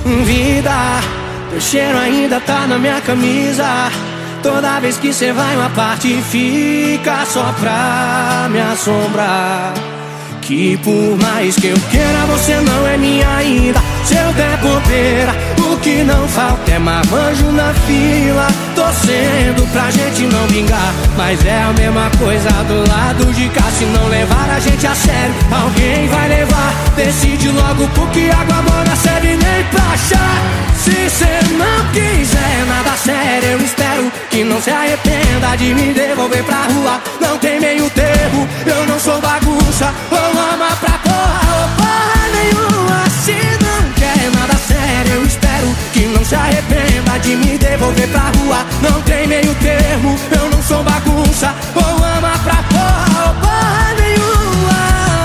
Vida, teu cheiro ainda tá na minha camisa. Toda vez que cê vai uma parte fica só pra me assombrar. Que por mais que eu queira, você não é minha ainda. Se eu der bobeira, o que não falta é marmanjo na fila, torcendo pra gente não vingar. Mas é a mesma coisa do lado de cá. Se não levar a gente a sério, alguém vai levar. Decide logo, porque água morna serve nem pra chá. Se cê não quiser nada sério, eu espero que não se arrependa de me devolver pra rua. Não tem meio termo, eu não sou bagunça. Ou ama pra porra ou porra nenhuma. Se não quer nada sério, eu espero que não se arrependa de me devolver pra rua. Não tem meio termo, eu não sou bagunça. Ou ama pra porra ou porra nenhuma.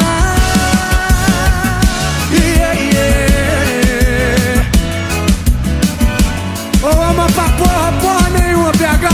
Yeah, yeah. Ou ama pra porra, porra nenhuma, PH.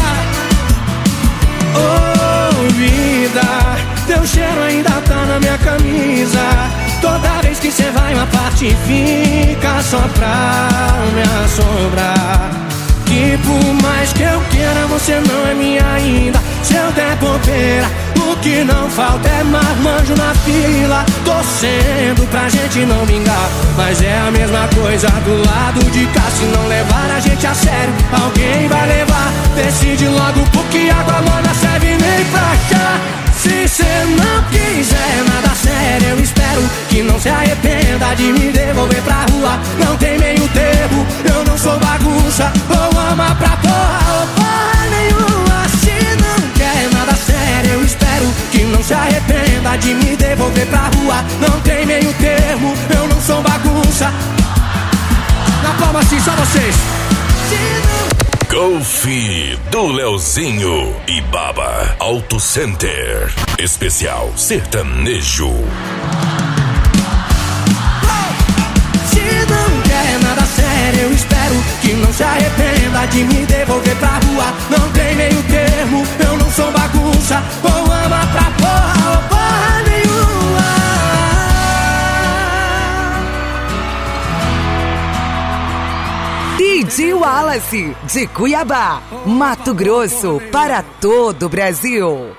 Oh, vida, teu cheiro ainda tá na minha camisa. Toda vez que cê vai uma parte fica só pra me assombrar. Que por mais que eu queira, você não é minha ainda. Se eu der bobeira, o que não falta é marmanjo na fila, torcendo pra gente não vingar. Mas é a mesma coisa do lado de cá. Se não levar a gente a sério, alguém vai levar. Decide logo, porque água morna serve nem pra chá. Se cê não quiser nada sério, eu espero que não se arrependa de me devolver pra rua. Não tem meio termo, eu não sou bagunça. Ou ama pra porra ou porra nenhuma. Se não quer nada sério, eu espero que não se arrependa de me devolver pra rua. Não tem meio termo, eu não sou bagunça. Na palma assim, só vocês. Golf do Leozinho e Baba Auto Center. Especial sertanejo. Se não quer nada sério, eu espero que não se arrependa de me devolver pra rua. Não tem meio termo, eu não sou bagunça. Ou ama pra porra ou porra nenhuma. DJ Wallace, de Cuiabá, Mato Grosso, para todo o Brasil.